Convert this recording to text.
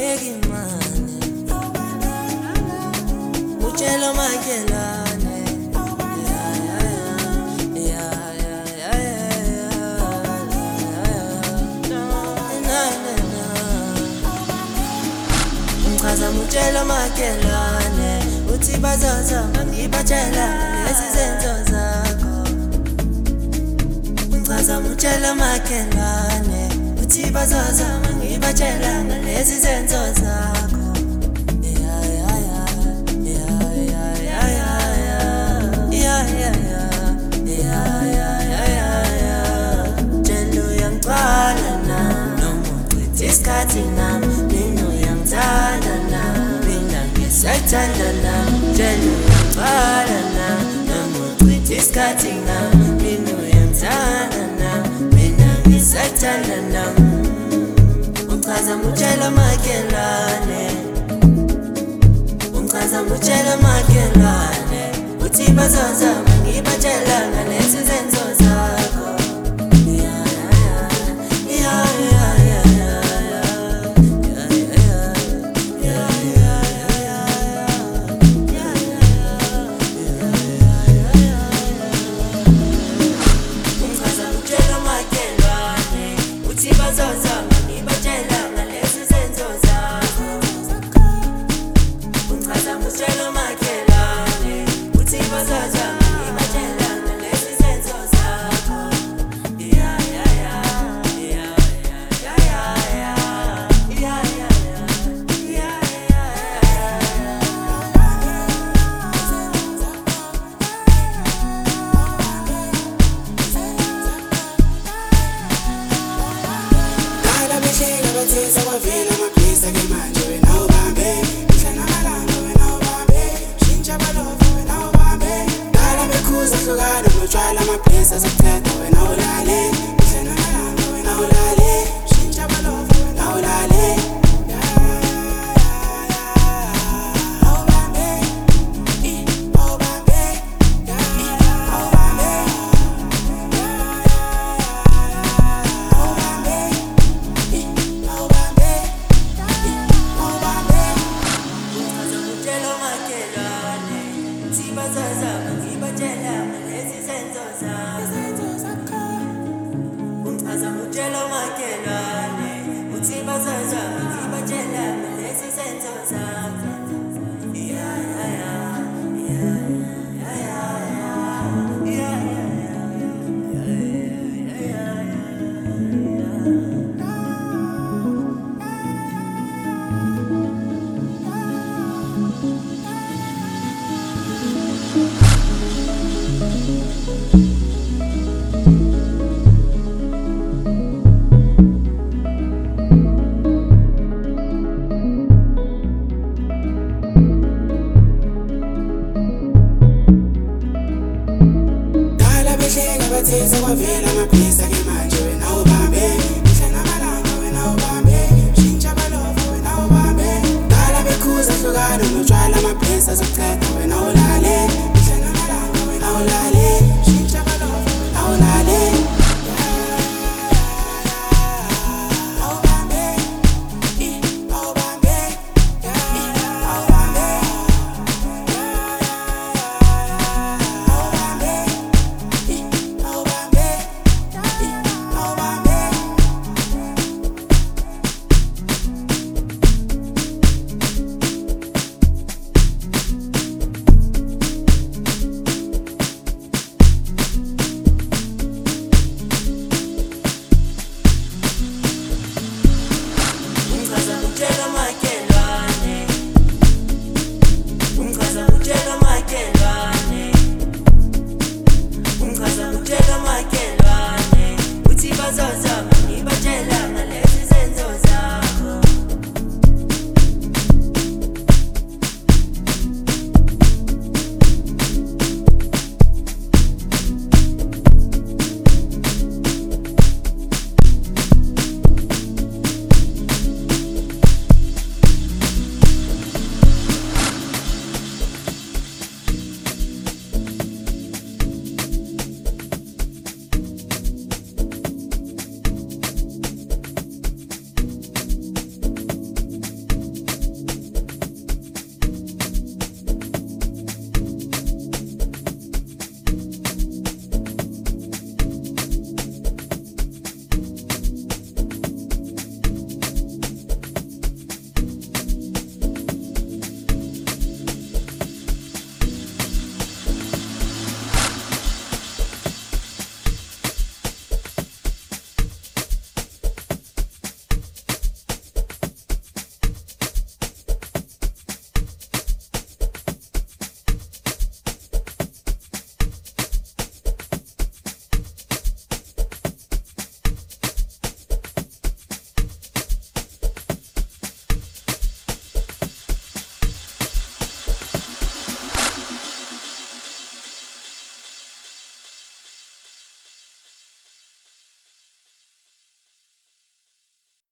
ungayeki mani, utshela makhelwane. Umchaza mutshela makhelwane, uthi bazozama ngibatshela lezi zenzo zakho. Umchaza mutshela makhelwane, uthi bazozama ngibatshela lezi zenzo zakho. Tshela uyangicala na, noma uchitha isikhathi nami. Mina uyangithanda na, mina ngisayithanda na. Tshela uyangicala na, noma uchitha isikhathi nami. Mina uyangithanda na, mina ngisayithanda na. Umchaza mutshela makhelwane, umchaza mutshela makhelwane, uthi bazozama ngibatshela ngalezi zenzo zakho. Umchaza mutshela makhelwane, uthi bazozama ngibatshela ngalezi zenzo zakho. Umchaza mutshela makhelwane, uthi bazozama ngibatshela ngalezi zenzo zakho. Bathetha kwavela amabhiza-ke manje wena ubambe. Mihla namalanga wena ubambe, shintsha abalova wena ubambe. Dala bekhuza hlukana notshwala amabhiza azokuthetha wena ulale. Mihla namalanga wena ulale, shintsha abalova wena ulale. Awubambe, awubambe, awubambe. Bazozama ngibatshela ngalezi zenzo zakho. Umchaza mutshela makhelwane, uthi bazozama ngibatshela ngalezi zenzo zakho. Bathetha kwavela amabhiza-ke manje wena ubambe. Mihla namalanga wena ubambe, shintsha abalova wena ubambe. Dala bekhuza hlukana notshwala amabhiza azokuthetha wena ulale.